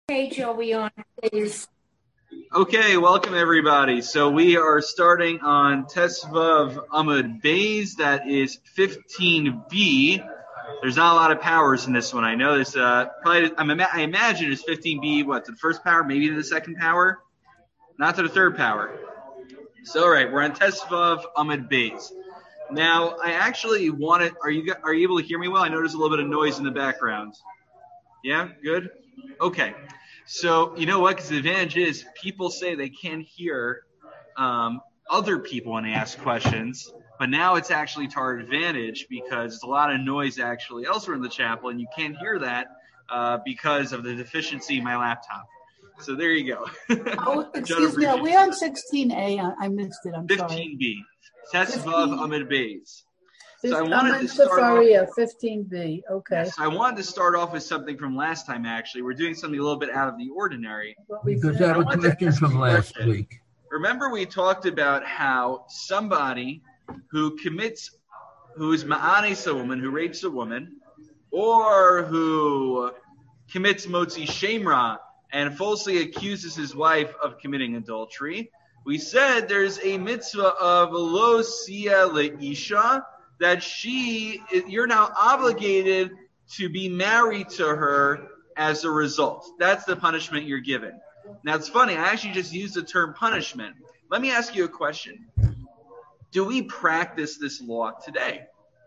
page are we on, please? Okay, welcome everybody. So we are starting on Tesvav Amud Beis, that is 15b. There's not a lot of powers in this one. I know there's probably, I imagine it's 15b, what, to the first power, maybe to the second power? Not to the third power. So, all right, we're on Tesvav Amud Beis. Now, I actually wanted, are you able to hear me well? I know there's a little bit of noise in the background. Yeah, good? Okay. So, you know what? Because the advantage is people say they can't hear other people when they ask questions, but now it's actually to our advantage because there's a lot of noise actually elsewhere in the chapel, and you can't hear that because of the deficiency in my laptop. So there you go. Oh, excuse me. Are we on 16A? I missed it. I'm 15B. Tesvav Amud Beis. So I I'm wanted in to start Safaria, off, 15B. Okay. Yes, I wanted to start off with something from last time, actually. We're doing something a little bit out of the ordinary. Because that was a question from last week. Remember we talked about how somebody who is ma'anes a woman, who rapes a woman, or who commits motzi shemra and falsely accuses his wife of committing adultery, we said there's a mitzvah of lo sia leisha, that you're now obligated to be married to her as a result. That's the punishment you're given. Now, it's funny. I actually just used the term punishment. Let me ask you a question. Do we practice this law today?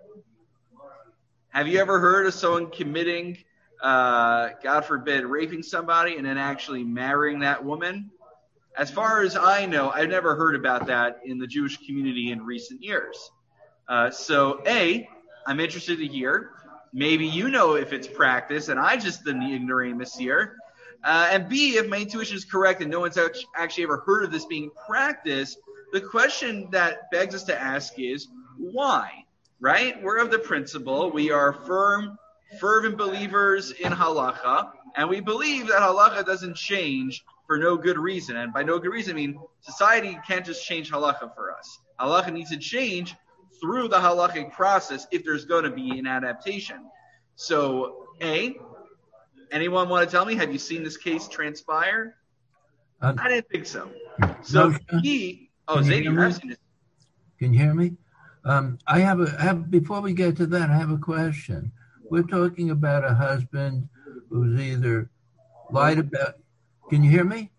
Have you ever heard of someone committing, God forbid, raping somebody and then actually marrying that woman? As far as I know, I've never heard about that in the Jewish community in recent years. So, A, I'm interested to hear. Maybe you know if it's practiced, and I just the ignoramus here. And B, if my intuition is correct and no one's actually ever heard of this being practiced, the question that begs us to ask is, why? Right? We're of the principle. We are fervent believers in halacha, and we believe that halacha doesn't change for no good reason. And by no good reason, I mean society can't just change halacha for us. Halacha needs to change through the halachic process if there's going to be an adaptation. So, A, anyone want to tell me, have you seen this case transpire? I didn't think so. So, No, B, Zayd, you have seen it. Can you hear me? I have before we get to that, I have a question. We're talking about a husband who's either lied about. Can you hear me?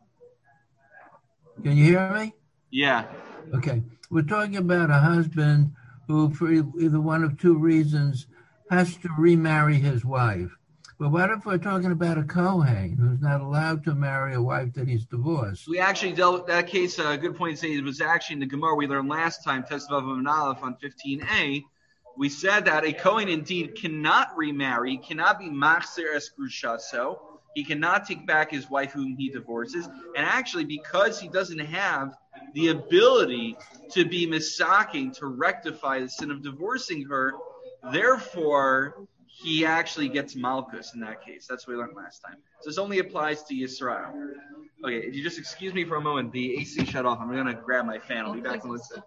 Can you hear me? Yeah. Okay. We're talking about a husband who, for either one of two reasons, has to remarry his wife. But what if we're talking about a Kohen who's not allowed to marry a wife that he's divorced? We actually dealt with that case, a good point to say, it was actually in the Gemara we learned last time, Tesvav Amud Aleph on 15a. We said that a Kohen indeed cannot remarry, cannot be machzer es grushaso. He cannot take back his wife whom he divorces. And actually, because he doesn't have the ability to be misaking, to rectify the sin of divorcing her, therefore, he actually gets malchus in that case. That's what we learned last time. So this only applies to Yisrael. Okay, if you just excuse me for a moment, the AC shut off. I'm going to grab my fan. I'll be back in a second.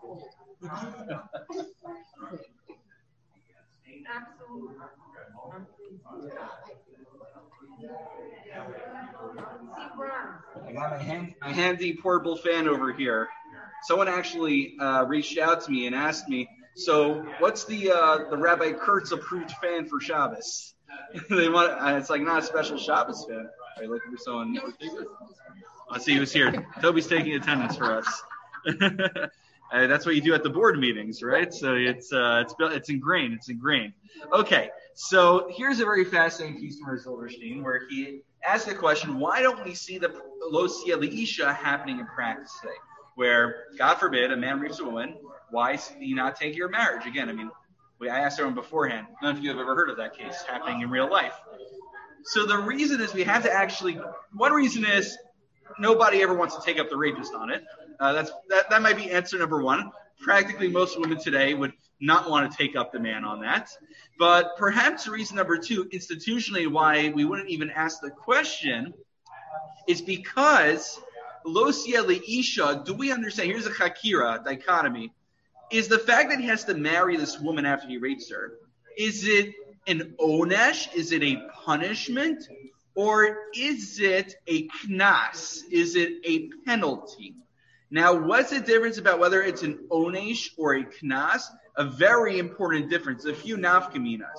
I got my handy portable fan over here. Someone actually reached out to me and asked me, so what's the Rabbi Kurtz approved fan for Shabbos? They want it's like not a special Shabbos fan. Are you looking for someone? Let's see who's here. Toby's taking attendance for us. That's what you do at the board meetings, right? So it's ingrained. It's ingrained. Okay, so here's a very fascinating piece from Silverstein where he asked the question, why don't we see the lo sia leisha happening in practice today? Where, God forbid, a man rapes a woman, why do you not take your marriage? Again, I mean, I asked everyone beforehand, none of you have ever heard of that case happening in real life. So the reason is we have to actually, one reason is nobody ever wants to take up the rapist on it. That might be answer number one. Practically most women today would not want to take up the man on that. But perhaps reason number two, institutionally, why we wouldn't even ask the question is because lo sia leisha, do we understand? Here's a chakira dichotomy. Is the fact that he has to marry this woman after he rapes her, is it an onesh? Is it a punishment? or is it a knas? Is it a penalty? Now, what's the difference about whether it's an onesh or a knas? A very important difference. A few nafkaminas.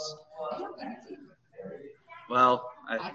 Well,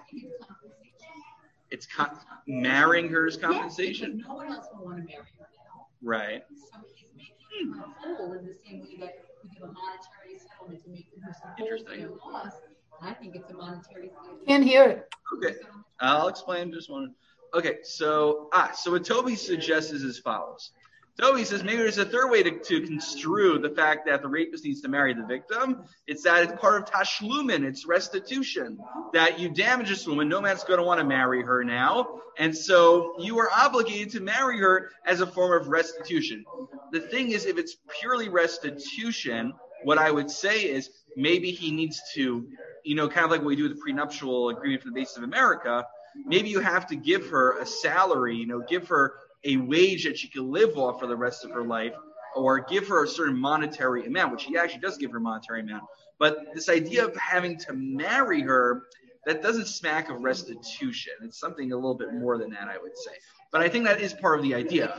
it's marrying her is compensation. No one else will want to marry her now. Right. So he's making her whole in the same way that we give a monetary settlement to make the person whole for their loss. I think it's a monetary settlement. Can't hear it. Okay, I'll explain just one. Okay, so what Toby suggests is as follows. Toby says maybe there's a third way to construe the fact that the rapist needs to marry the victim. It's that it's part of tashlumin, it's restitution. That you damage this woman, no man's going to want to marry her now. And so you are obligated to marry her as a form of restitution. The thing is, if it's purely restitution, what I would say is maybe he needs to, kind of like what we do with the prenuptial agreement for the basis of America, maybe you have to give her a salary, give her a wage that she can live off for the rest of her life, or give her a certain monetary amount, which he actually does give her a monetary amount. But this idea of having to marry her, that doesn't smack of restitution. It's something a little bit more than that, I would say. But I think that is part of the idea.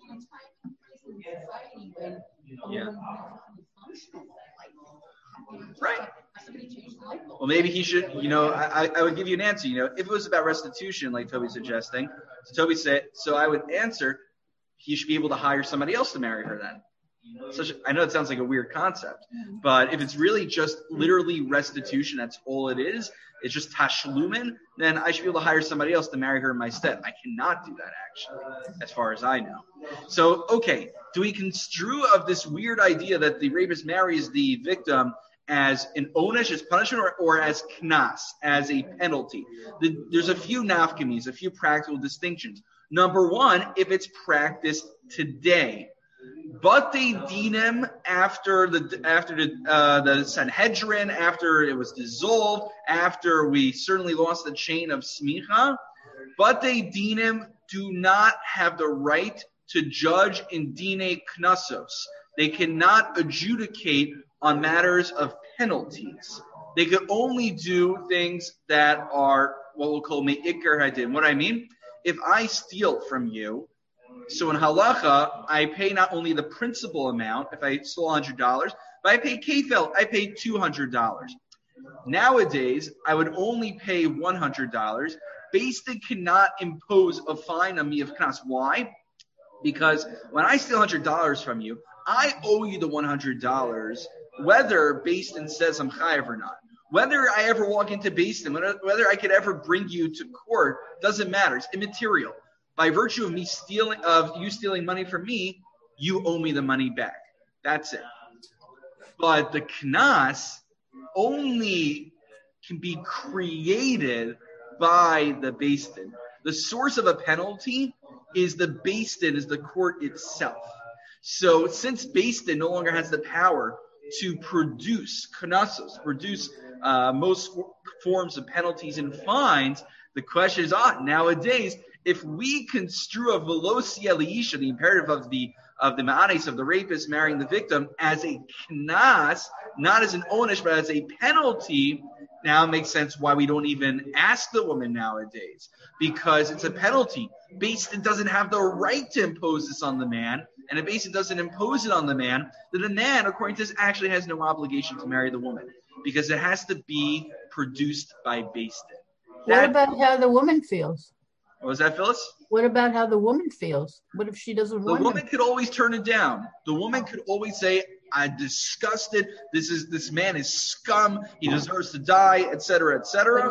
Yeah. Right. Well, maybe he should, I would give you an answer, if it was about restitution, like Toby's suggesting, so I would answer, he should be able to hire somebody else to marry her then. I know it sounds like a weird concept, but if it's really just literally restitution, that's all it is, it's just tashlumin, then I should be able to hire somebody else to marry her in my stead. I cannot do that, actually, as far as I know. So, okay, do we construe of this weird idea that the rapist marries the victim as an onesh, as punishment, or as knas, as a penalty? There's a few nafkamis, a few practical distinctions. Number one, if it's practiced today. But they dinim after the Sanhedrin, after it was dissolved, after we certainly lost the chain of smicha, but they dinim do not have the right to judge in dine knasos. They cannot adjudicate on matters of penalties. They could only do things that are what we'll call me'ikar hadin. What I mean, if I steal from you, so in halacha, I pay not only the principal amount, if I stole $100, but I pay kefel, I pay $200. Nowadays, I would only pay $100. Beis Din cannot impose a fine on me of knas. Why? Because when I steal $100 from you, I owe you the $100, whether Beis Din says I'm chayav or not. Whether I ever walk into Beis Din, whether I could ever bring you to court, doesn't matter. It's immaterial. By virtue of you stealing money from me, you owe me the money back. That's it. But the knas only can be created by the Beis Din. The source of a penalty is the Beis Din, is the court itself. So since Beis Din no longer has the power to produce knasos, produce most forms of penalties and fines, the question is, nowadays, if we construe a veloci eliisha, the imperative of the ma'anes, of the rapist marrying the victim, as a knas, not as an onesh, but as a penalty, now it makes sense why we don't even ask the woman nowadays, because it's a penalty. Beis Din doesn't have the right to impose this on the man, and if Beis Din doesn't impose it on the man, then the man, according to this, actually has no obligation to marry the woman, because it has to be produced by Beis Din. What about how the woman feels? What was that, Phyllis? What about how the woman feels? What if she doesn't want The woman could always turn it down. The woman could always say, I'm disgusted. This man is scum. He deserves to die, etc., etc.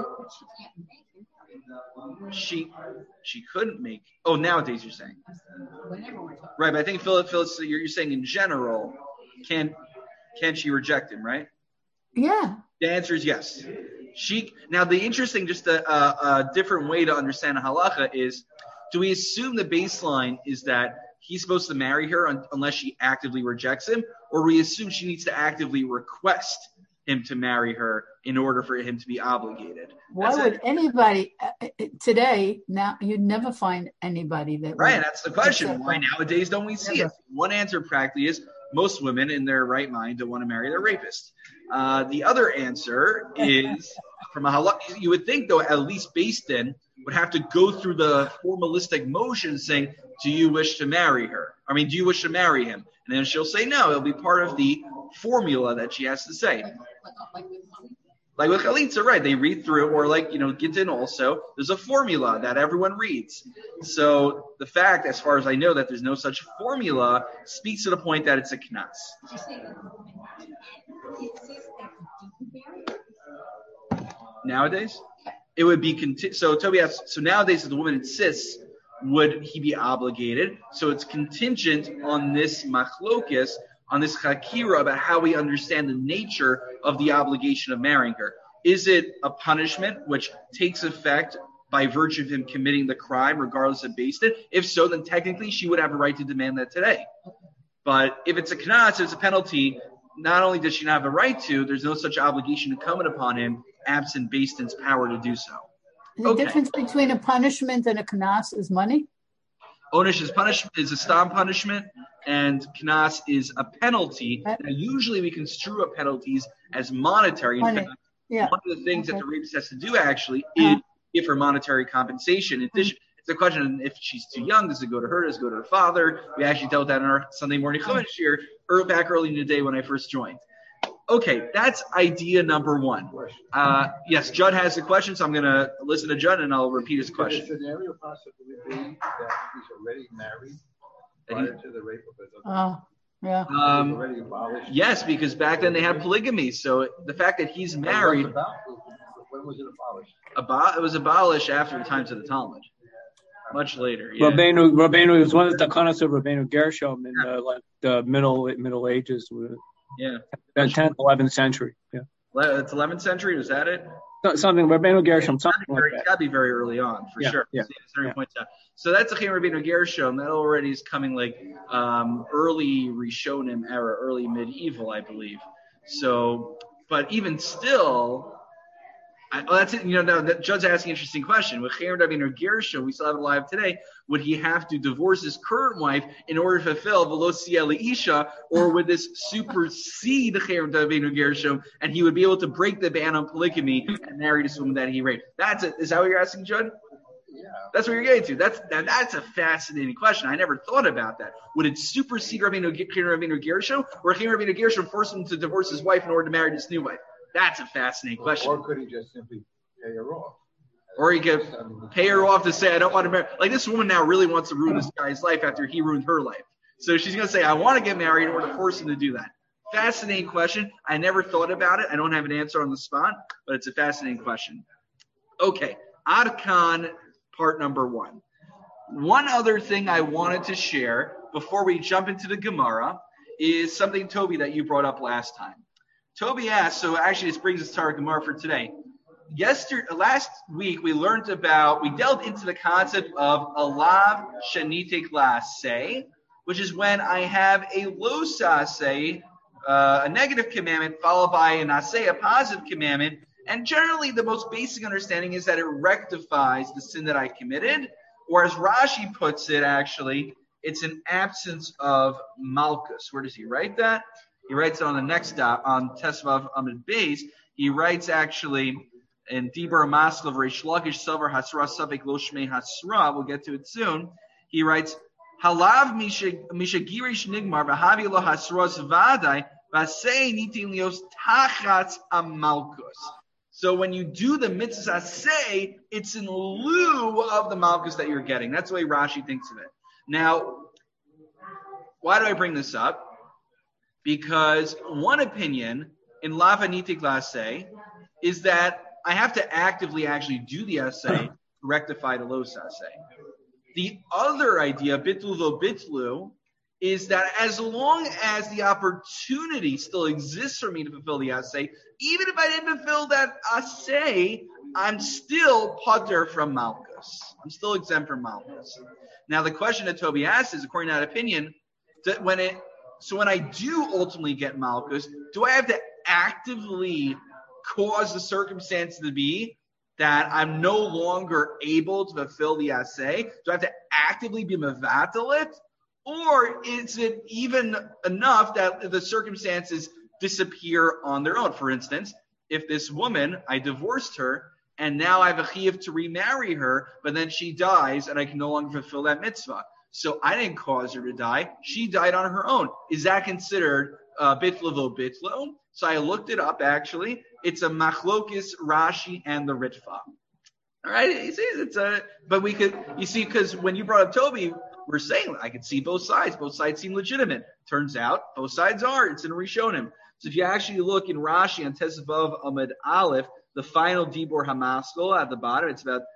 She couldn't make. Oh, nowadays you're saying. Right, but I think Phyllis, you're saying in general, can she reject him, right? Yeah. The answer is yes. Now the interesting, just a different way to understand halacha is, do we assume the baseline is that he's supposed to marry her unless she actively rejects him, or we assume she needs to actively request him to marry her in order for him to be obligated? Why would anybody today, now you'd never find anybody that right, that's the question. Why nowadays don't we see it? One answer practically is most women in their right mind don't want to marry their rapist. The other answer is from a halakha, you would think though at least Beis Din would have to go through the formalistic motion saying, do you wish to marry her? I mean, do you wish to marry him? And then she'll say no. It'll be part of the formula that she has to say. Like with Chalitza, right? They read through, or like, Gittin also, there's a formula that everyone reads. So the fact, as far as I know, that there's no such formula speaks to the point that it's a knas. Nowadays? It would be, so Toby asks, so nowadays if the woman insists, would he be obligated? So it's contingent on this machlokes, on this chakira about how we understand the nature of the obligation of marrying her. Is it a punishment which takes effect by virtue of him committing the crime regardless of Beis Din? If so, then technically she would have a right to demand that today. But if it's a knas, it's a penalty, not only does she not have a right to, there's no such obligation incumbent upon him absent Beis Din's power to do so. The difference between a punishment and a knas is money? Onish is a stam punishment, and knas is a penalty. Now, usually we construe a penalties as monetary. In fact, one of the things that the rapist has to do actually is give her monetary compensation. In addition, it's a question if she's too young, does it go to her, does it go to her father? We actually dealt with that in our Sunday morning chumash here, back early in the day when I first joined. Okay, that's idea number one. Yes, Judd has a question, so I'm going to listen to Judd and I'll repeat his question. Is the scenario possibly be that he's already married prior to the rape of his other? Yeah. Already abolished? Yes, because back then they had polygamy. So the fact that he's married. When was it abolished? It was abolished after the times of the Talmud. Much later. Yeah. Rabbeinu was one of the takanas of Rabbeinu Gershom in the Middle Ages. Yeah. 10th, 11th century. Yeah. It's 11th century. Was that it? Something Rabbeinu Gershom. Something like that. It's got to be very early on for sure. Yeah. Points out. So that's a Rabbeinu Gershom. That already is coming like early Rishonim era, early medieval, I believe. So, but even still. That's it. Now that Judd's asking an interesting question. With Rabbeinu Gershom, we still have it alive today. Would he have to divorce his current wife in order to fulfill V'lo siya le'isha, or would this supersede Rabbeinu Gershom, and he would be able to break the ban on polygamy and marry this woman that he raped? That's it. Is that what you're asking, Judd? Yeah. That's what you're getting to. That's a fascinating question. I never thought about that. Would it supersede Rabbeinu Gershom, or Rabbeinu Gershom force him to divorce his wife in order to marry this new wife? That's a fascinating question. Or could he just simply pay her off? Or he could pay her off to say, I don't want to marry. Like this woman now really wants to ruin this guy's life after he ruined her life. So she's going to say, I want to get married in order to force him to do that. Fascinating question. I never thought about it. I don't have an answer on the spot, but it's a fascinating question. Okay. Ad Kan, part number one. One other thing I wanted to share before we jump into the Gemara is something, Toby, that you brought up last time. Toby asked, so actually this brings us to our Gemara for today. Last week we delved into the concept of alav shanitik laseh, which is when I have a lo saseh, a negative commandment, followed by an aseh, a positive commandment, and generally the most basic understanding is that it rectifies the sin that I committed, or as Rashi puts it actually, it's an absence of malchus. Where does he write that? He writes it on the next stop, on Tesvav Amid Beis. He writes actually in Dibur Maskal of Reish Lakish Savar Hasra Savik Lo Shmei Hasra. We'll get to it soon. He writes, Halav Mishagirish Nigmar V'Havi Lo Hasras Vadai V'Asei Nitin Lios Tachatz Amalkus. So when you do the mitzvah say, it's in lieu of the malchus that you're getting. That's the way Rashi thinks of it. Now, why do I bring this up? Because one opinion in Lava Nitik Laseh is that I have to actively actually do the assay to rectify the los assay. The other idea, bitlu lo bitlu, is that as long as the opportunity still exists for me to fulfill the assay, even if I didn't fulfill that assay, I'm still pater from malchus. I'm still exempt from malchus. Now the question that Toby asked is, according to that opinion, that when I do ultimately get malchus, do I have to actively cause the circumstance to be that I'm no longer able to fulfill the assay? Do I have to actively be mevatel it? Or is it even enough that the circumstances disappear on their own? For instance, if this woman, I divorced her, and now I have a chiyuv to remarry her, but then she dies, and I can no longer fulfill that mitzvah. So I didn't cause her to die. She died on her own. Is that considered bitlo vo bitlo? So I looked it up, actually. It's a machlokis, Rashi, and the Ritva. All right? But we could, you see, because when you brought up Toby, we're saying I could see both sides. Both sides seem legitimate. Turns out, both sides are. It's in Rishonim. So if you actually look in Rashi on Tesvav Amud Aleph, the final Dibor Hamaskol at the bottom, it's about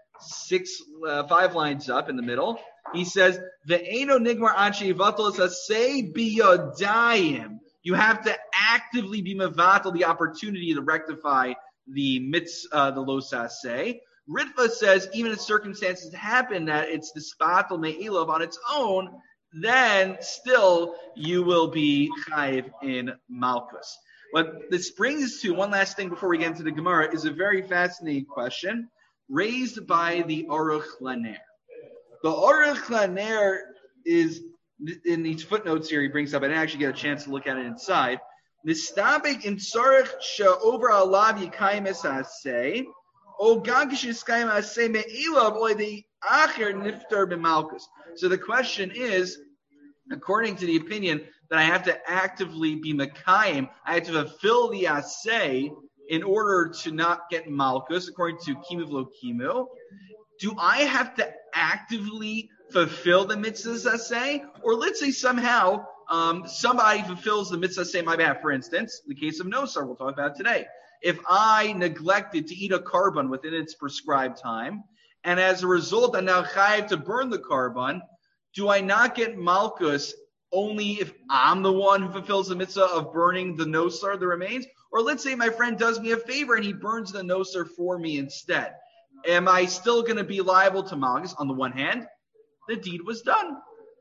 5 lines up in the middle. He says, "Ve'eno nigmar anshi vatal say biyodayim." You have to actively be mevatel the opportunity to rectify the lo saseh. Ritva says even if circumstances happen that it's the spatel me'ilov on its own, then still you will be chayiv in malchus. What this brings us to, one last thing before we get into the Gemara, is a very fascinating question raised by the Aruch LaNer. The Aruch LaNer is, in these footnotes here, he brings up, I didn't actually get a chance to look at it inside, Nistabik in Tzarech she'over alav yikayim es haseh, o gagish yiskayim haseh me'ilav oy the acher niftar b'malchus. So the question is, according to the opinion that I have to actively be Mekayim, I have to fulfill the Aseh in order to not get Malchus, according to Kimu V'lo Kimu. Do I have to actively fulfill the Mitzvah Aseh? Or let's say somehow somebody fulfills the Mitzvah Aseh on my behalf. For instance, the case of Nosar, we'll talk about today. If I neglected to eat a carbon within its prescribed time, and as a result I'm now chayav to burn the carbon, do I not get Malchus only if I'm the one who fulfills the mitzvah of burning the nosar, the remains? Or let's say my friend does me a favor and he burns the nosar for me instead. Am I still going to be liable to Malchus? On the one hand, the deed was done.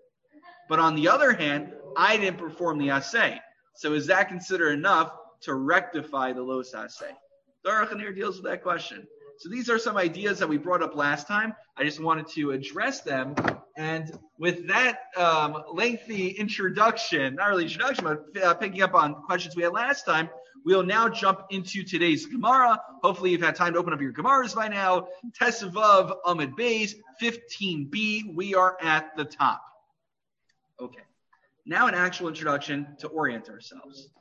But on the other hand, I didn't perform the aseh. So is that considered enough to rectify the los aseh? The Aruch LaNer deals with that question. So these are some ideas that we brought up last time. I just wanted to address them. And with that lengthy introduction, not really introduction, but picking up on questions we had last time, we'll now jump into today's Gemara. Hopefully you've had time to open up your Gemaras by now. Tesvav Amud Beis, 15b. We are at the top. Okay. Now an actual introduction to orient ourselves.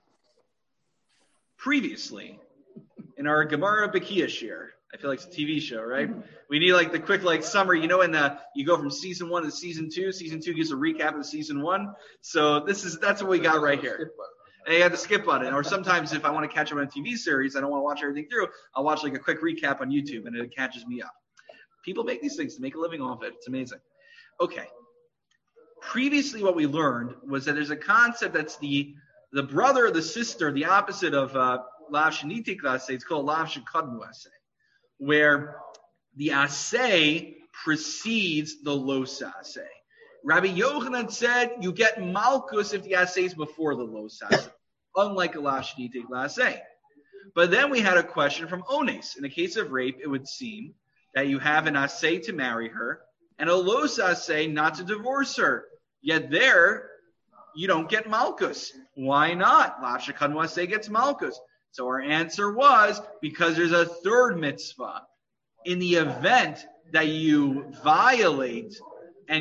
Previously, in our Gemara Bekiah shir, I feel like it's a TV show, right? We need like the quick summary. You know, you go from season 1 to season 2. Season 2 gives a recap of season 1. So that's what we got right here. And you have to skip button. Or sometimes if I want to catch up on a TV series, I don't want to watch everything through, I'll watch like a quick recap on YouTube and it catches me up. People make these things to make a living off it. It's amazing. Okay. Previously what we learned was that there's a concept that's the brother or the sister, the opposite of Lav Shenitik Aseh. It's called Lav Shekadmu Aseh, where the Aseh precedes the Los Aseh. Rabbi Yochanan said you get Malchus if the Aseh is before the Los Aseh, unlike a Lav Shenitik Aseh. But then we had a question from Ones. In the case of rape, it would seem that you have an Aseh to marry her and a Los Aseh not to divorce her. Yet there, you don't get Malchus. Why not? Lav Shekadmu Aseh gets Malchus. So our answer was because there's a third mitzvah. In the event that you violate and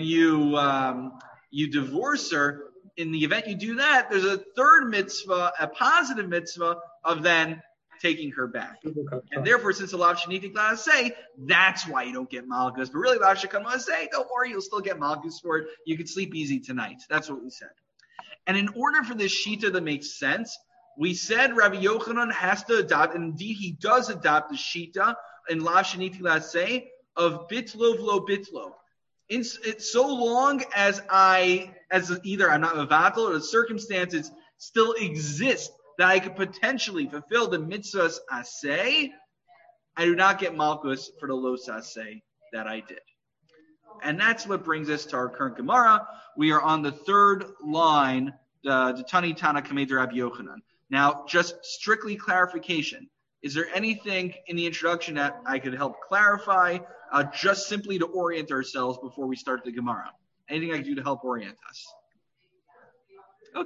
you divorce her, in the event you do that, there's a third mitzvah, a positive mitzvah of then taking her back. And therefore, since the Lav Shenitik Aseh, that's why you don't get Malchus. But really, Lav Shekadmu Aseh, don't worry, you'll still get Malchus for it. You can sleep easy tonight. That's what we said. And in order for this shita to make sense, we said Rabbi Yochanan has to adopt, and indeed he does adopt the shita in Lav Shenitik Aseh of bitlo v'lo bitlo. It's so long as either I'm not mevatel or the circumstances still exist that I could potentially fulfill the mitzvahs aseh, I do not get malchus for the los aseh that I did. And that's what brings us to our current Gemara. We are on the third line, the Tani Tana Kamei Rabbi Yochanan. Now, just strictly clarification. Is there anything in the introduction that I could help clarify, just simply to orient ourselves before we start the Gemara? Anything I can do to help orient us? Okay.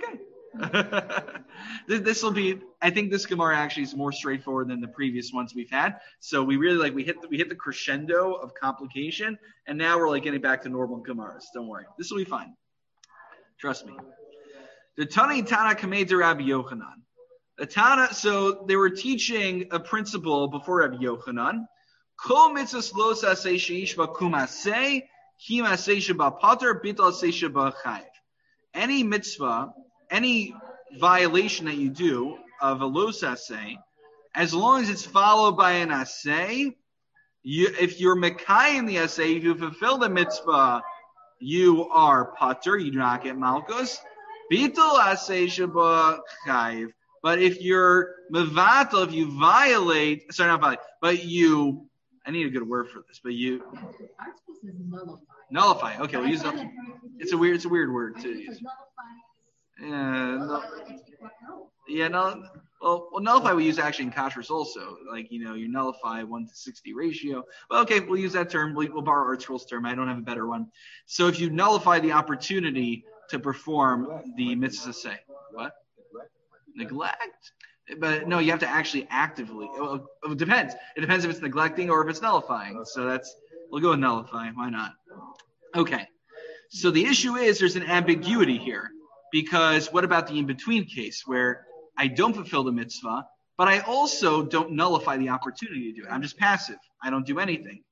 This will be. I think this Gemara actually is more straightforward than the previous ones we've had. So we really we hit the crescendo of complication, and now we're getting back to normal Gemaras. Don't worry, this will be fine. Trust me. The Tana Kamei de Rabbi Yochanan. The Tana. So they were teaching a principle before Rabbi Yochanan. Kol mitzvos lo saseh sheish bakumaseh ki maseh sheba pater bital aseh sheba chayiv. Any mitzvah, any violation that you do of a lo saseh, as long as it's followed by an aseh, if you're mekayim the aseh, if you fulfill the mitzvah, you are pater, you do not get malchus. Bital aseh sheba chayiv. But if you're mevatel, if you violate, but you. I need a good word for this, but you nullify. Okay, we'll use that. It's a weird word to use. Well, nullify we use actually in kashrus also. You nullify 1-to-60 ratio. Well, okay, we'll use that term. We'll borrow ArtScroll's term. I don't have a better one. So if you nullify the opportunity to perform the mitzvah say, what? Neglect. But no, you have to actually actively. It depends. It depends if it's neglecting or if it's nullifying. So we'll go with nullify. Why not? Okay. So the issue is there's an ambiguity here, because what about the in-between case where I don't fulfill the mitzvah, but I also don't nullify the opportunity to do it? I'm just passive. I don't do anything.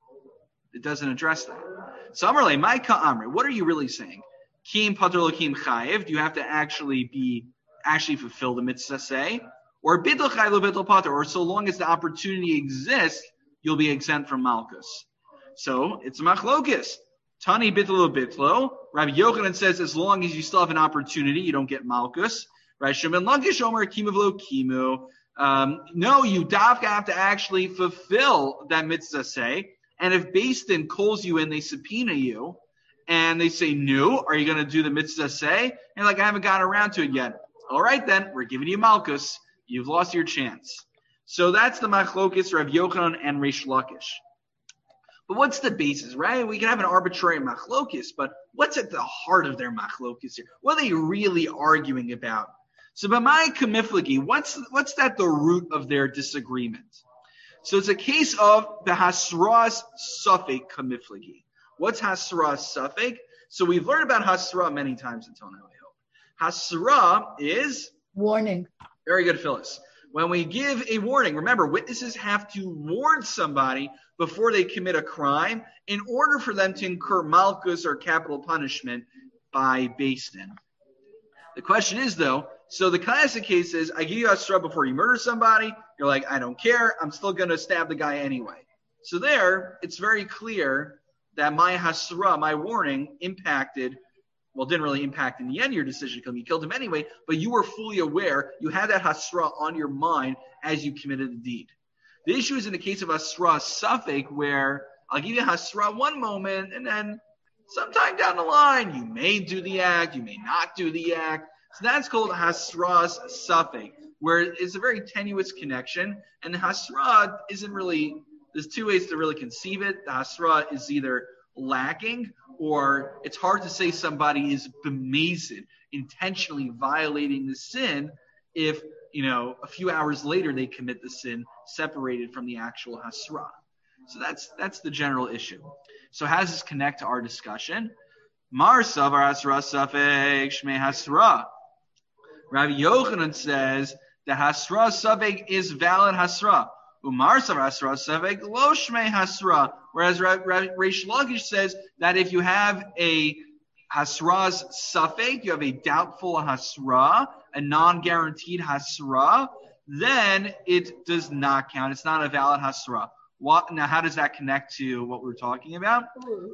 It doesn't address that. So Amrle, my ka'amre, what are you really saying? Kim pater lokim chayiv. Do you have to actually fulfill the mitzvah say, or bidl chay lo bidl pater, or so long as the opportunity exists, you'll be exempt from malchus. So it's a machlokis. Tani bitlo bitlo. Rabbi Yochanan says as long as you still have an opportunity, you don't get malchus. Right? Shimon Lakish Omer kimu v'lo kimu. No, you have to actually fulfill that mitzvah say. And if Beis Din calls you in, they subpoena you, and they say, no, are you going to do the mitzvah say? And I haven't gotten around to it yet. All right, then, we're giving you malchus. You've lost your chance. So that's the machlokis, Rav Yochanan and Reish Lakish. But what's the basis, right? We can have an arbitrary machlokis, but what's at the heart of their machlokis here? What are they really arguing about? So by my kamiflagi, what's that the root of their disagreement? So it's a case of the hasras suffik kamiflagi. What's hasras suffik? So we've learned about hasra many times until now, I hope. Hasra is warning. Very good, Phyllis. When we give a warning, remember, witnesses have to warn somebody before they commit a crime in order for them to incur malchus or capital punishment by Beis Din. The question is, though, so the classic case is, I give you hasra before you murder somebody. You're like, I don't care. I'm still going to stab the guy anyway. So there, it's very clear that my hasra, my warning, didn't really impact in the end your decision because you killed him anyway, but you were fully aware, you had that hasra on your mind as you committed the deed. The issue is in the case of hasra suffik, where I'll give you hasra one moment, and then sometime down the line, you may do the act, you may not do the act. So that's called hasras suffik, where it's a very tenuous connection, and the hasra isn't really, there's two ways to really conceive it. The hasra is either lacking, or it's hard to say somebody is bemazed, intentionally violating the sin, if, a few hours later they commit the sin separated from the actual hasra. So that's the general issue. So how does this connect to our discussion? Mar savar hasra safek shmei hasra. Rabbi Yochanan says the hasra safek is valid hasra. Umar savar hasra safek lo shmei hasra. Whereas Reish Lakish says that if you have a hasra's safek, you have a doubtful hasra, a non-guaranteed hasra, then it does not count. It's not a valid hasra. Now, how does that connect to what we're talking about?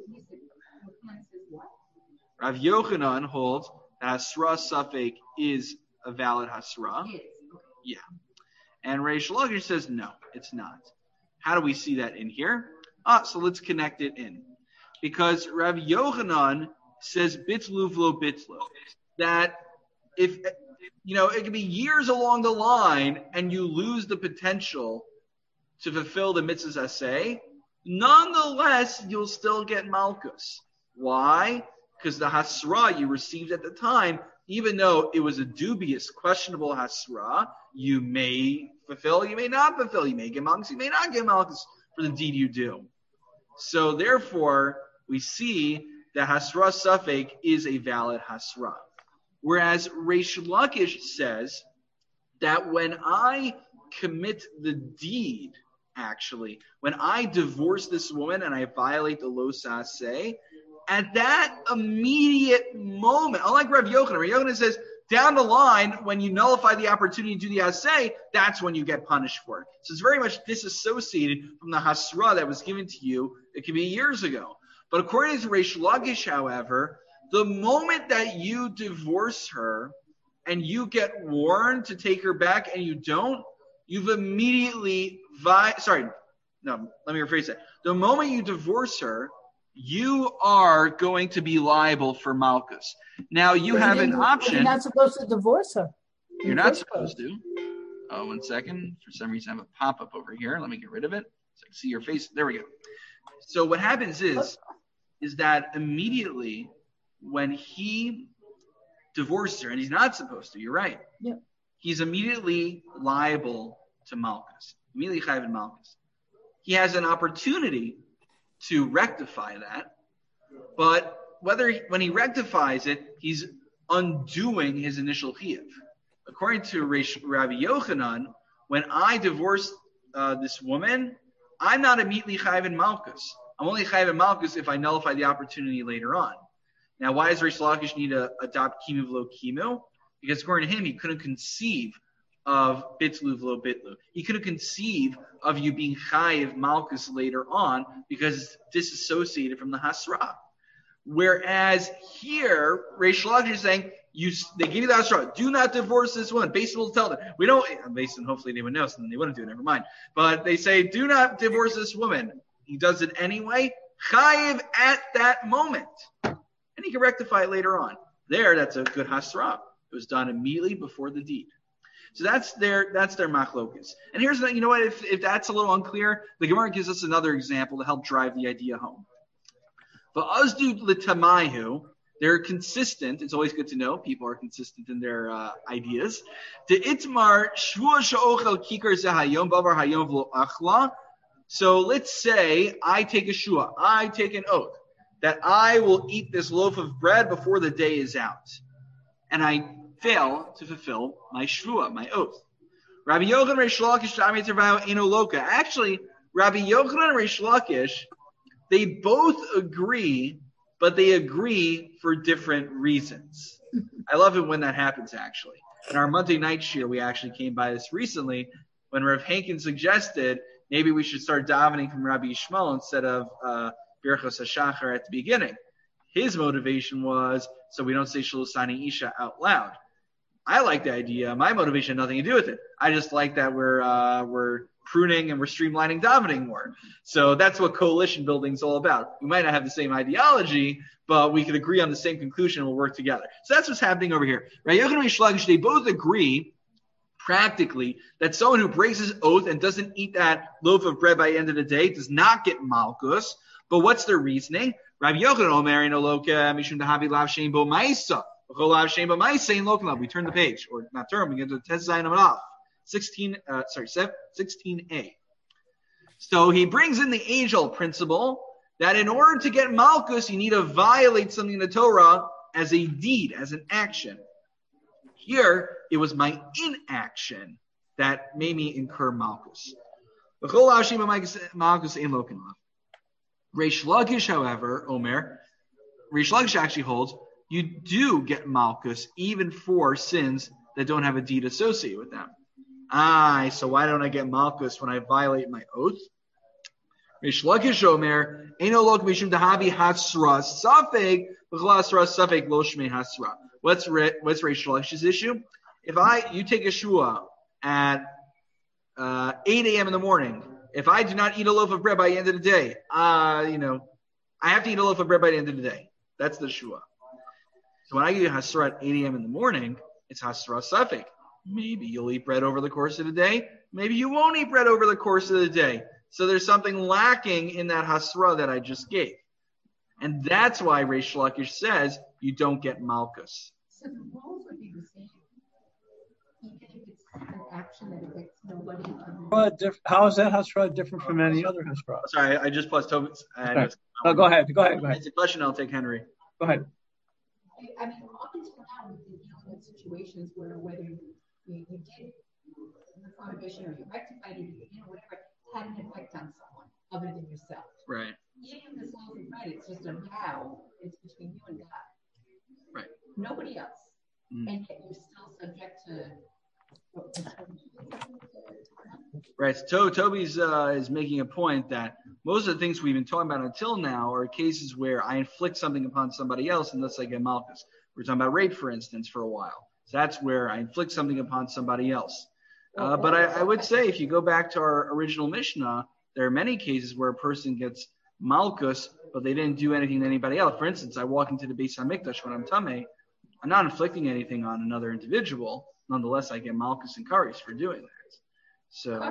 Rav Yochanan holds that hasra safek is a valid hasra. Yeah. And Reish Lakish says, no, it's not. How do we see that in here? So let's connect it in. Because Rav Yochanan says bitlu v'lo bitlu. That if, it can be years along the line and you lose the potential to fulfill the mitzvahs aseh, nonetheless, you'll still get malchus. Why? because the hasra you received at the time, even though it was a dubious, questionable hasra, you may fulfill, you may not fulfill, you may get malchus, you may not get malchus for the deed you do. So therefore, we see that hasra safek is a valid hasra. Whereas Reish Lakish says that when I commit the deed, actually, when I divorce this woman and I violate the lo saseh, at that immediate moment, unlike Rav Yochanan says, down the line, when you nullify the opportunity to do the aseh, that's when you get punished for it. So it's very much disassociated from the hasra that was given to you, it could be years ago. But according to Reish Lakish, however, the moment that you divorce her and you get warned to take her back and you don't, you've immediately let me rephrase that. The moment you divorce her, you are going to be liable for malchus. Now you have an option. You're not supposed to divorce her. You're not supposed to. Oh, 1 second. For some reason, I have a pop-up over here. Let me get rid of it so I can see your face. There we go. So what happens is that immediately when he divorces her, and he's not supposed to, you're right. Yeah. He's immediately liable to malchus. Immediately chayav in malchus. He has an opportunity to rectify that, but when he rectifies it, he's undoing his initial chiyuv. According to Rabbi Yochanan, when I divorce this woman, I'm not immediately chayav in malchus. I'm only chayav in malchus if I nullify the opportunity later on. Now, why does Reish Lakish need to adopt kimu v'lo kimu? Because according to him, he couldn't conceive of bitlu v'lo bitlu. He couldn't conceive of you being chayiv malchus later on because it's disassociated from the hasra. Whereas here, Reish Lakish is saying, they give you the hasra. Do not divorce this woman. Basin will tell them. We don't. Basin, hopefully they would know, so then they wouldn't do it. Never mind. But they say, do not divorce this woman. He does it anyway. Chayiv at that moment. And he can rectify it later on. That's a good hasra. It was done immediately before the deed. So that's their machlokas. And here's the, you know what, if that's a little unclear, the Gemara gives us another example to help drive the idea home. But azdu l'tamayu, they're consistent. It's always good to know people are consistent in their ideas. The itmar shvua she'ochel kikar zehayom bavar hayom v'lo achla. So let's say I take a shua, I take an oath that I will eat this loaf of bread before the day is out. And I fail to fulfill my shvua, my oath. Rabbi Yochanan and Reish Lakish eno loka. Actually, Rabbi Yochanan and Reish Lakish, they both agree, but they agree for different reasons. I love it when that happens, actually. In our Monday night shir, we actually came by this recently when Rav Hankin suggested maybe we should start davening from Rabbi Yishmael instead of Birchos HaShachar at the beginning. His motivation was so we don't say Shalosani Isha out loud. I like the idea. My motivation had nothing to do with it. I just like that we're pruning and we're streamlining davening more. So that's what coalition building is all about. We might not have the same ideology, but we can agree on the same conclusion and we'll work together. So that's what's happening over here. Right? Yochanan and Reish Lakish, they both agree practically that someone who breaks his oath and doesn't eat that loaf of bread by the end of the day does not get malchus. But what's their reasoning? Rabbi Yochanan Omer no loka mishum dahavi lav shein bo ma'isa. We turn the page, or not turn. We get to Tes Zayin Amud 16a. So he brings in the age-old principle that in order to get malchus, you need to violate something in the Torah as a deed, as an action. Here, it was my inaction that made me incur malchus. Reish Lakish, however, Reish Lakish actually holds you do get malchus even for sins that don't have a deed associated with them. So why don't I get malchus when I violate my oath? Reish Lakish Omer, Eino lok mishum dahavi hasra safek v'chol hasra safek lo shmei hasra. What's Reish Lakish's issue? If you take a shua at 8 a.m. in the morning, if I do not eat a loaf of bread by the end of the day, I have to eat a loaf of bread by the end of the day. That's the shua. So when I give you hasra at 8 a.m. in the morning, it's hasra safek. Maybe you'll eat bread over the course of the day. Maybe you won't eat bread over the course of the day. So there's something lacking in that hasra that I just gave. And that's why Reish Lakish says you don't get malchus. So the rules would be the same, even if it's an action that affects nobody. How is that Hasra different from any other Hasra? Sorry, I just paused. Toby. Okay. No, go ahead. It's a question. I'll take Henry. Go ahead. I mean, up until now, we've been dealing with situations where whether you did the prohibition or you rectified it, whatever, had an effect on someone other than yourself. Right. Even this law of right, it's just a vow. It's between you and God. Right. Nobody else. And yet you're still subject to. Right. So Toby's is making a point that most of the things we've been talking about until now are cases where I inflict something upon somebody else unless I get malchus. We're talking about rape, for instance, for a while. So that's where I inflict something upon somebody else. But I would say if you go back to our original Mishnah, there are many cases where a person gets malchus, but they didn't do anything to anybody else. For instance, I walk into the Beis HaMikdash when I'm tamei. I'm not inflicting anything on another individual. Nonetheless, I get malchus and kares for doing that. So,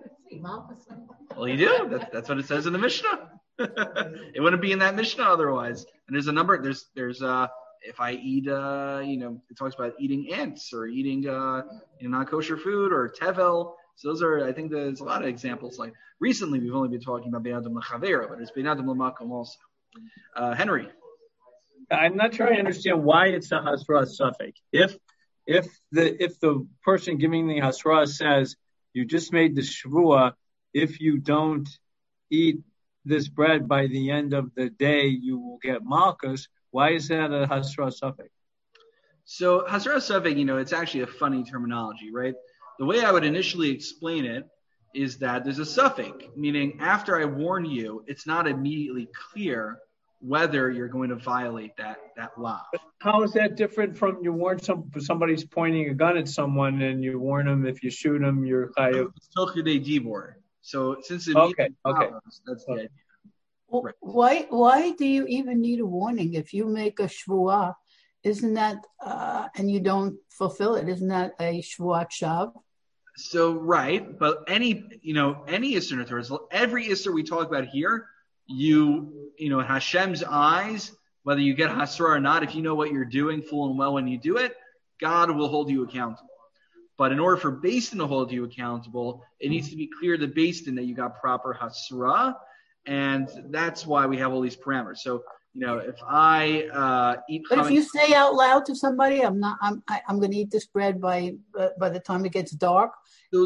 well, you do. That's what it says in the Mishnah. It wouldn't be in that Mishnah otherwise. And there's a number. There's if I eat, it talks about eating ants or eating non-kosher food or tevel. So those are, I think there's a lot of examples. Like recently, we've only been talking about be'adam l'chavera, but it's be'adam l'makom also. Henry. I'm not sure I understand why it's a hasra suffix. If the person giving the hasra says you just made the shvua, if you don't eat this bread by the end of the day, you will get malchus. Why is that a hasra suffix? So hasra suffix, it's actually a funny terminology, right? The way I would initially explain it is that there's a suffix, meaning after I warn you, it's not immediately clear whether you're going to violate that law. How is that different from you warn somebody's pointing a gun at someone and you warn them if you shoot them, you're chayav? So since it follows, that's the idea. Right. Why do you even need a warning if you make a shvuah? Isn't that and you don't fulfill it? Isn't that a shvuat shav? So right, but any Isser in Torah, every Isser we talk about here, in Hashem's eyes, whether you get hasra or not, if you know what you're doing full and well when you do it, God will hold you accountable. But in order for Beis Din to hold you accountable, it needs to be clear to Beis Din that you got proper hasra, and that's why we have all these parameters. So, if I eat, but if you say out loud to somebody, I'm going to eat this bread by the time it gets dark. So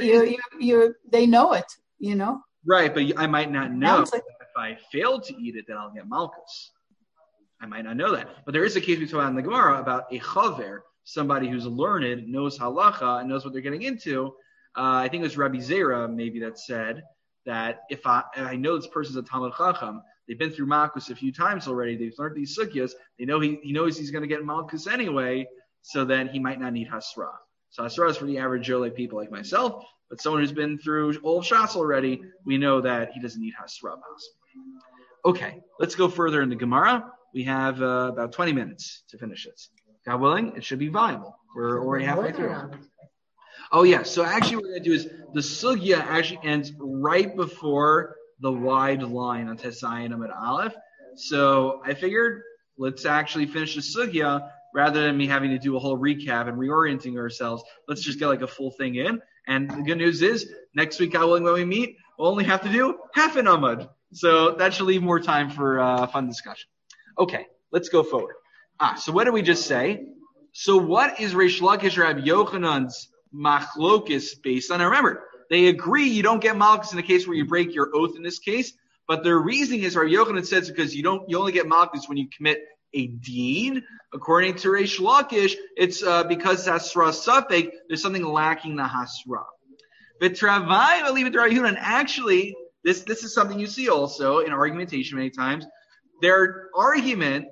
they know it, Right, but I might not know. If I fail to eat it, then I'll get malchus. I might not know that. But there is a case we talk about in the Gemara about a chaver, somebody who's learned, knows halacha, and knows what they're getting into. I think it was Rabbi Zera maybe that said that if I know this person's a Talmud Chacham, they've been through malchus a few times already, they've learned these sugyas, they know he knows he's going to get malchus anyway, so then he might not need hasra. So hasra is for the average Joe like people like myself, but someone who's been through all of Shas already, we know that he doesn't need hasra possibly. Okay, let's go further in the Gemara. We have about 20 minutes to finish this. God willing, it should be viable. We're already halfway through. Oh yeah, so actually what we're going to do is the sugya actually ends right before the wide line on Tesayin Amid Aleph. So I figured let's actually finish the sugya rather than me having to do a whole recap and reorienting ourselves. Let's just get like a full thing in. And the good news is next week, God willing, when we meet, we'll only have to do half an Amud. So that should leave more time for fun discussion. Okay, let's go forward. So what did we just say? So what is Reish Lakish Rabbi Yochanan's machlokis based on? Now remember, they agree you don't get malchus in the case where you break your oath in this case, but their reasoning is Rabbi Yochanan says because you only get malchus when you commit a deed. According to Reish Lakish, it's because hasra suffix, there's something lacking the hasra. V'travai v'livet Rabbi Yehuda, and actually, this is something you see also in argumentation many times. Their argument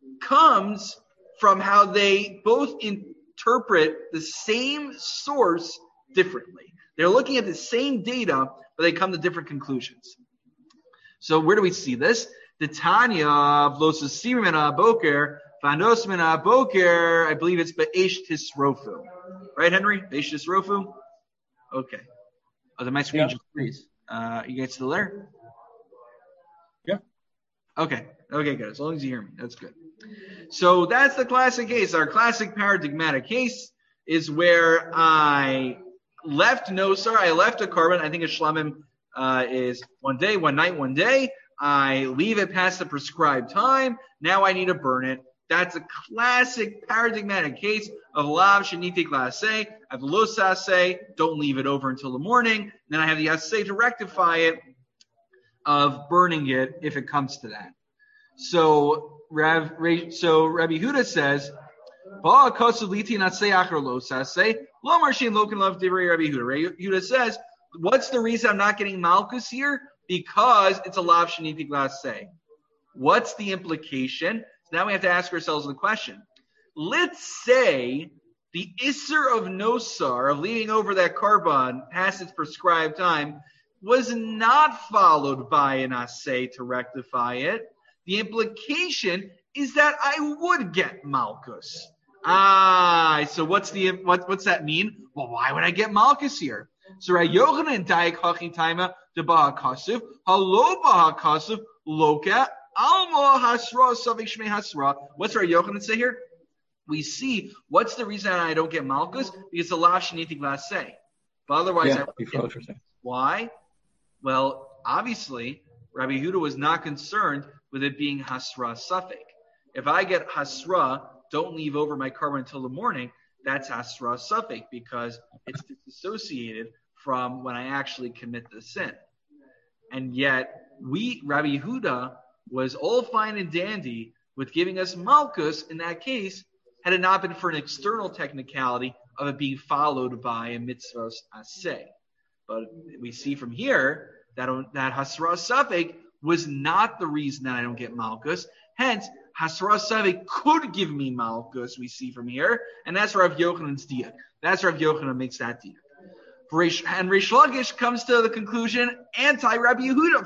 comes from how they both interpret the same source differently. They're looking at the same data, but they come to different conclusions. So where do we see this? The Tanya of Losasirim and Aboker, Vanosman Aboker, I believe it's Be'esh Tisrofu. Right, Henry? Be'esh Tisrofu? Okay. Oh, then my screen just freeze. You guys still there? Yeah. Okay, good. As long as you hear me, that's good. So that's the classic case. Our classic paradigmatic case is where I left nosar, I left a carbon. I think a shlamim is 1 day, 1 night, 1 day. I leave it past the prescribed time. Now I need to burn it. That's a classic paradigmatic case of lav sheniti klaseh. I have los aseh, don't leave it over until the morning. Then I have the aseh to rectify it of burning it if it comes to that. So Rabbi Huda says, Rabbi Huda says, what's the reason I'm not getting malchus here? Because it's a lav sheniti klaseh. What's the implication? So now we have to ask ourselves the question. Let's say the isser of nosar, of leaving over that carbon past its prescribed time, was not followed by an aseh to rectify it. The implication is that I would get malchus. So what's that mean? Well, why would I get malchus here? So Rabbi Yochanan daik hachi taima de baha kasuv, halo baha kasuv loka alma hasra savik shmei hasra. What's Rabbi Yochanan say here? We see what's the reason I don't get malchus? Because the lav sheniti klaseh. But otherwise, why? Well, obviously, Rabbi Yehuda was not concerned with it being hasra suffik. If I get hasra, don't leave over my carbon until the morning, that's hasra suffik because it's disassociated from when I actually commit the sin. And yet, Rabbi Yehuda was all fine and dandy with giving us malchus in that case, had it not been for an external technicality of it being followed by a mitzvos aseh. But we see from here that hasra suffik was not the reason that I don't get malchus. Hence, hasra suffik could give me malchus, we see from here, and that's Rav Yochanan's diak. That's Rav Yochanan makes that diak. And Reish Lakish comes to the conclusion anti-Rabbi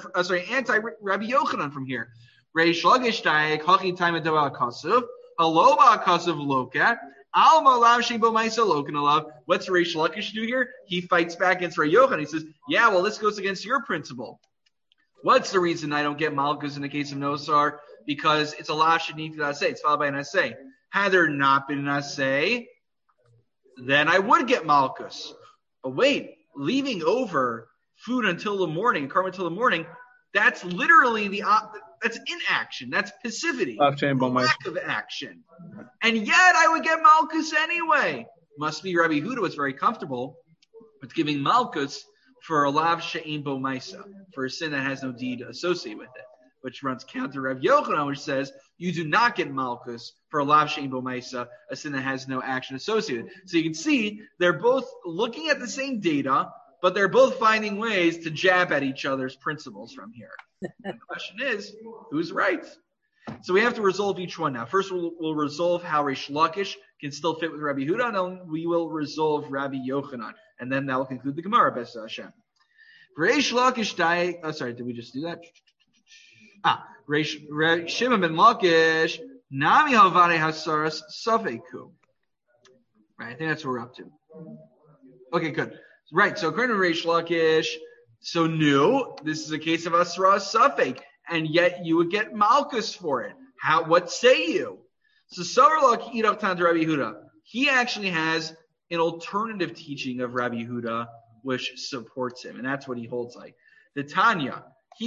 Yochanan from here. Reish Lakish diak hachi time adava kasuv aloba kasuv loka alma lav shebo ma'isa lokan alav. What's Reish Lakish do here? He fights back against Rabbi Yochanan. He says, "Yeah, well, this goes against your principle. What's the reason I don't get malchus in the case of nosar? Because it's a lav sheniti aseh. It's followed by an aseh. Had there not been an aseh, then I would get malchus. But wait, leaving over food until the morning, carbon until the morning, that's literally that's inaction. That's passivity. Lack of action. And yet I would get malchus anyway. Must be Rabbi Yehuda was very comfortable with giving malchus for a lav she'ein bo ma'isa, for a sin that has no deed associated with it, which runs counter Rav Yochanan, which says you do not get malchus for a lav she'ein bo ma'isa, a sin that has no action associated. So you can see they're both looking at the same data, but they're both finding ways to jab at each other's principles from here. And the question is, who's right? So we have to resolve each one now. First, we'll resolve how Reish Lakish can still fit with Rabbi Yehuda, and then we will resolve Rabbi Yochanan. And then that will conclude the Gemara, B'ez Hashem. Reish Lakish did we just do that? Shimon ben Lakish, Nami Havane Hasaras Safeku. Right, I think that's what we're up to. Okay, good. Right, so according to Reish Lakish, so this is a case of Asra Safek, and yet you would get malchus for it. What say you? So Savar Idach Tan Rabbi Yehuda, he actually has an alternative teaching of Rabbi Yehuda which supports him, and that's what he holds like. The Tanya, the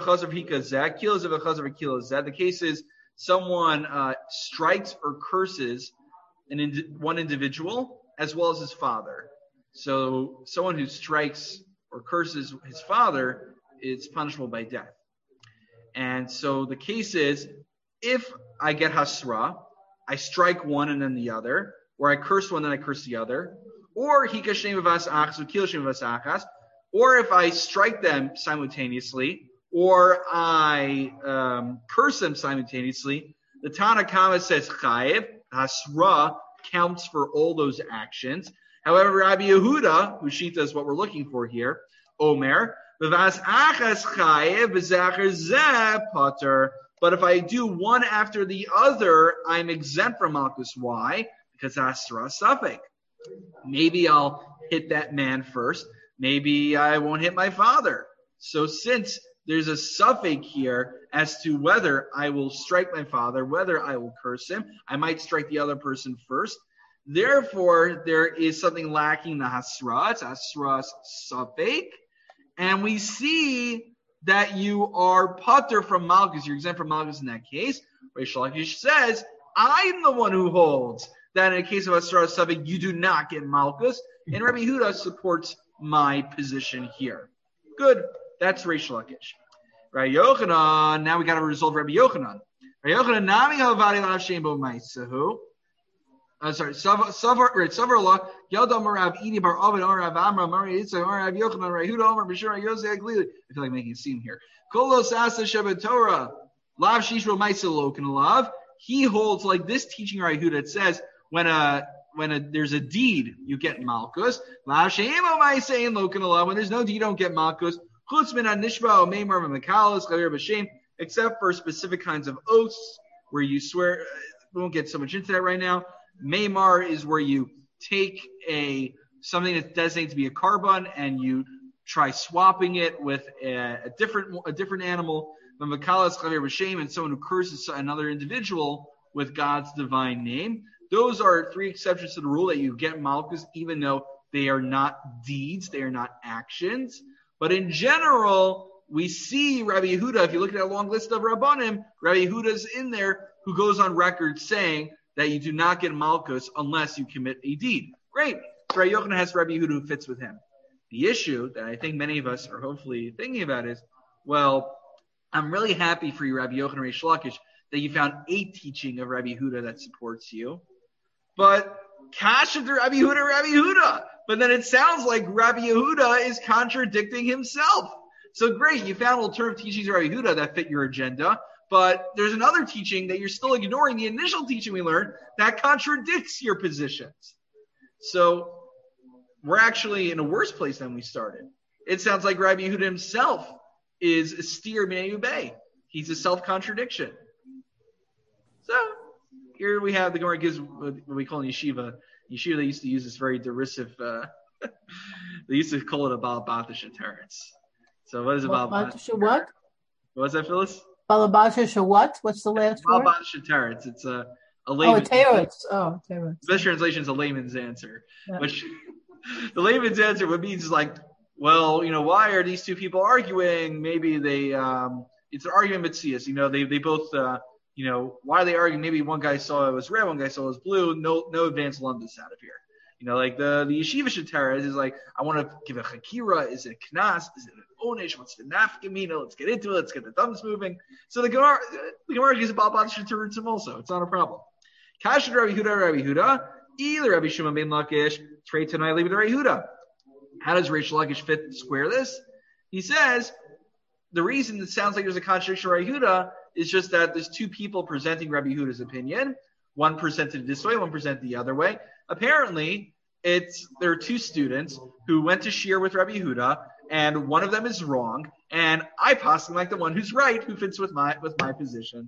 case is someone strikes or curses one individual as well as his father. So someone who strikes or curses his father is punishable by death. And so the case is, if I get hasra, I strike one and then the other, or I curse one and I curse the other, or or if I strike them simultaneously, or I curse them simultaneously, the Tana Kama says chayev, hasra counts for all those actions. However, Rabbi Yehuda, who Shita is what we're looking for here, Omer, but if I do one after the other, I'm exempt from malchus. Why? Because asra safek. Maybe I'll hit that man first. Maybe I won't hit my father. So since there's a suffix here, as to whether I will strike my father, whether I will curse him. I might strike the other person first. Therefore, there is something lacking in the hasra. It's hasras safek. And we see that you are pater from malchus. You're exempt from malchus in that case. Reish Lakish says, I'm the one who holds that in a case of hasras safek, you do not get malchus. And Rabbi Yehuda supports my position here. Good. That's Reish Lakish. Rabbi Yochanan, now we got to resolve Rabbi Yochanan. Rabbi Yochanan, nami havari lav shem bo maisahu. Savar law. Yadam Rav Idi bar Ovid or Rav Amra Mari Yitzchak or Rav Yochanan Rav Yehuda Omer B'Shur Yosei Aglili. I feel like making a scene here. Kolos Asa Shabbat Torah Lav Shish Bo Maiselo Can Lav. He holds like this teaching Rav Yehuda. It says when there's a deed you get malchus. Lav Sheim Bo Maisein Lo Can Lav. When there's no deed you don't get malchus. Chutz Min Anishba O Meimar Mekalas Chavir B'Shem. Except for specific kinds of oaths where you swear. We won't get so much into that right now. Meimar is where you take something that's designated to be a carbon and you try swapping it with a different animal. And someone who curses another individual with God's divine name. Those are three exceptions to the rule that you get malchus, even though they are not deeds, they are not actions. But in general, we see Rabbi Yehuda. If you look at a long list of Rabbanim, Rabbi Yehuda's in there who goes on record saying that you do not get malchus unless you commit a deed. Great. So Rabbi Yochanan has Rabbi Yehuda who fits with him. The issue that I think many of us are hopefully thinking about is, well, I'm really happy for you, Rabbi Yochanan Reish Lakish, that you found a teaching of Rabbi Yehuda that supports you. But kasha to Rabbi Yehuda. But then it sounds like Rabbi Yehuda is contradicting himself. So great, you found alternative teachings of Rabbi Yehuda that fit your agenda. But there's another teaching that you're still ignoring, the initial teaching we learned, that contradicts your positions. So we're actually in a worse place than we started. It sounds like Rabbi Yehuda himself is a steer minei ubei. He's a self-contradiction. So here we have the Gemara gives what we call in yeshiva. Yeshiva, they used to use this very derisive, they used to call it a balabatish teretz. So what is a balabatish? What? What's that, Phyllis? Balabatish what? What's the last word? Balabatish teretz. It's a layman's teretz. Oh, teretz. The best translation is a layman's answer, yeah. Which the layman's answer would mean is like, well, why are these two people arguing? Maybe they, it's an argument mitzias. They both, why are they arguing? Maybe one guy saw it was red, one guy saw it was blue. No advanced lumdus out of here. Like the yeshiva shetara is like, I want to give a chakira. Is it a knas? Is it an onish? What's the nafkamina? Let's get into it. Let's get the thumbs moving. So the Gemara gives a balabatish teretzim also. It's not a problem. Kasher Rabbi Yehuda, either Rabbi Shimon ben Lakish, Trey Tanai Levi Rabbi Yehuda. How does Reish Lakish fit square this? He says the reason it sounds like there's a contradiction of Rabbi Yehuda is just that there's two people presenting Rabbi Yehuda's opinion. One presented it this way, one presented the other way. Apparently, there are two students who went to shir with Rabbi Yehuda, and one of them is wrong, and I possibly like the one who's right, who fits with my position.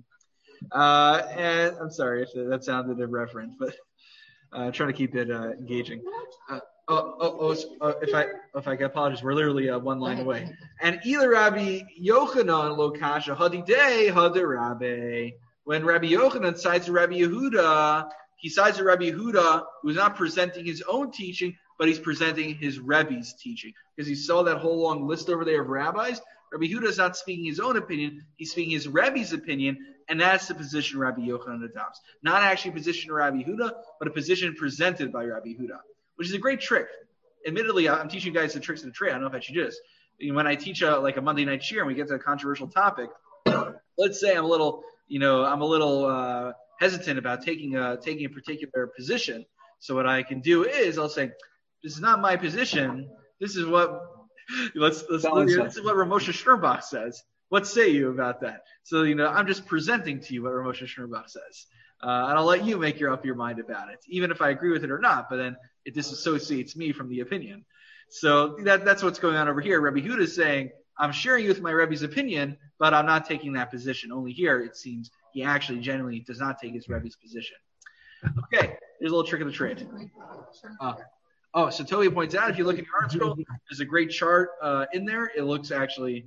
And I'm sorry if that sounded irreverent, but trying to keep it engaging. If I can apologize, we're literally one line away. And either Rabbi Yochanan lo kasha hadidei hadirabbe. When Rabbi Yochanan sides with Rabbi Yehuda, he sides with Rabbi Yehuda, who's not presenting his own teaching, but he's presenting his Rebbe's teaching. Because he saw that whole long list over there of rabbis. Rabbi Yehuda is not speaking his own opinion, he's speaking his Rebbe's opinion, and that's the position Rabbi Yochanan adopts. Not actually a position of Rabbi Yehuda, but a position presented by Rabbi Yehuda, which is a great trick. Admittedly, I'm teaching you guys the tricks of the trade. I don't know if I should do this. When I teach a Monday night shir and we get to a controversial topic, let's say I'm a little hesitant about taking a particular position. So what I can do is I'll say, this is not my position. This is what this is what Ramosha Sternbach says. What say you about that? So I'm just presenting to you what Ramosha Sternbach says, and I'll let you make up your mind about it, even if I agree with it or not. But then it disassociates me from the opinion. So that's what's going on over here. Rabbi Yehuda is saying, I'm sharing with my Rebbe's opinion, but I'm not taking that position. Only here, it seems he actually genuinely does not take his Rebbe's position. Okay, there's a little trick of the trade. So Toby points out, if you look at your article, there's a great chart in there. It looks actually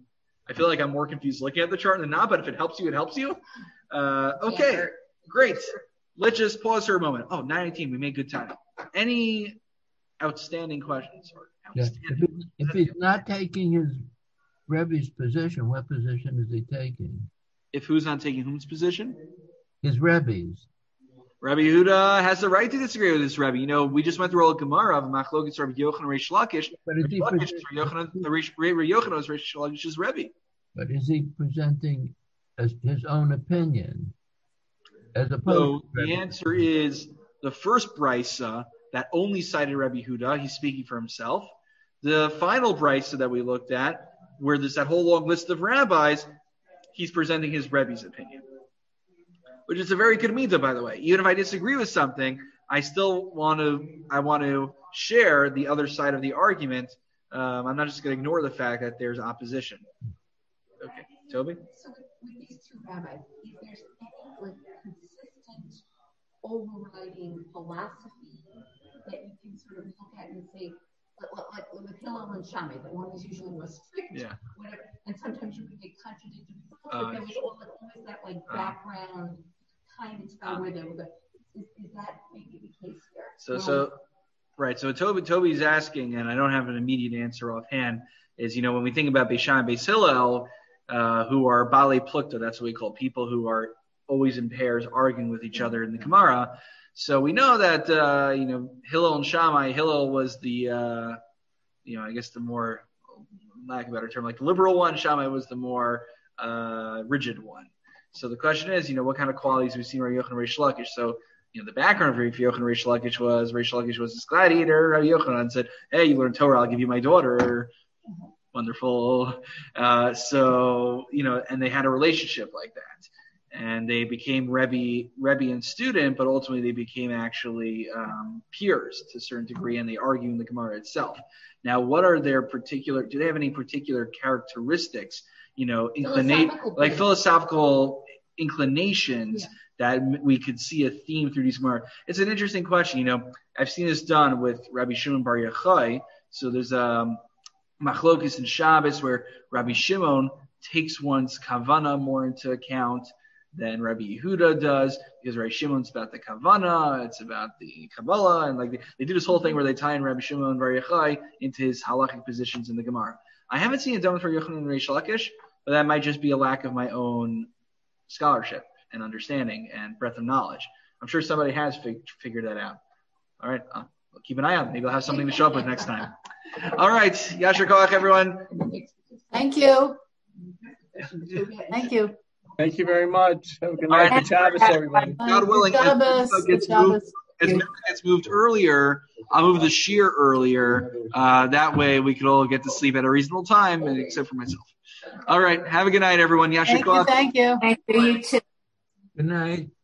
I feel like I'm more confused looking at the chart than not, but if it helps you, it helps you. Okay, great. Let's just pause for a moment. Oh, 9:18, we made good time. Any outstanding questions? Yeah. If he's not taking his Rebbe's position, what position is he taking? If who's not taking whose position? His Rebbe's. Rabbi Yehuda has the right to disagree with this Rebbe. You know, we just went through all Gemara of Machlokes Rabbi Yochanan Reish Lakish. But is he Rabbi Yochanan is Reish Lakish's Rebbe. But is he presenting his own opinion as opposed? So the answer is the first brisa that only cited Rabbi Yehuda. He's speaking for himself. The final brisa that we looked at, where there's that whole long list of rabbis, he's presenting his Rebbe's opinion, which is a very good mitzvah, by the way. Even if I disagree with something, I still want to share the other side of the argument. I'm not just going to ignore the fact that there's opposition. Okay, Toby? So with these two rabbis, if there's any consistent overriding philosophy that you can sort of look at and say, like with Hillel and Shammai, that one was usually more strict, whatever, and sometimes you could get contradicted. But there was always that background kind of style where they were going. Is that maybe the case here? So what Toby's asking, and I don't have an immediate answer offhand, is, when we think about Beis Shammai and Beis Hillel, who are Balei Plukta, that's what we call people who are always in pairs arguing with each other in the Gemara. So we know that, Hillel and Shammai, Hillel was the, I guess the more, lack of a better term, like the liberal one, Shammai was the more rigid one. So the question is, what kind of qualities we see in Rabbi Yochanan Reish Lakish? So, the background of Rabbi Yochanan Reish Lakish was this gladiator. Rabbi Yochanan said, hey, you learn Torah, I'll give you my daughter. Wonderful. And they had a relationship like that. And they became Rebbe and student, but ultimately they became actually peers to a certain degree, and they argue in the Gemara itself. Now, what are their do they have any particular characteristics, philosophical inclinations that we could see a theme through these Gemara? It's an interesting question. I've seen this done with Rabbi Shimon Bar Yochai. So there's Machlokes in Shabbos where Rabbi Shimon takes one's kavana more into account than Rabbi Yehuda does, because Rabbi Shimon's about the kavana, it's about the Kabbalah, and they do this whole thing where they tie in Rabbi Shimon Bar Yochai into his halachic positions in the Gemara. I haven't seen it done for Yochanan and Reish Lakish, but that might just be a lack of my own scholarship and understanding and breadth of knowledge. I'm sure somebody has figured that out. All right, we'll keep an eye on it. Maybe I'll have something to show up with next time. All right, Yasher Koach, everyone. Thank you. Thank you. Thank you very much. Have a good night. Good Shabbos, everybody. God willing, as it gets moved earlier, I'll move the shear earlier. That way we could all get to sleep at a reasonable time, except for myself. All right. Have a good night, everyone. Yasher Koach. Thank you. Thank you. You too. Good night.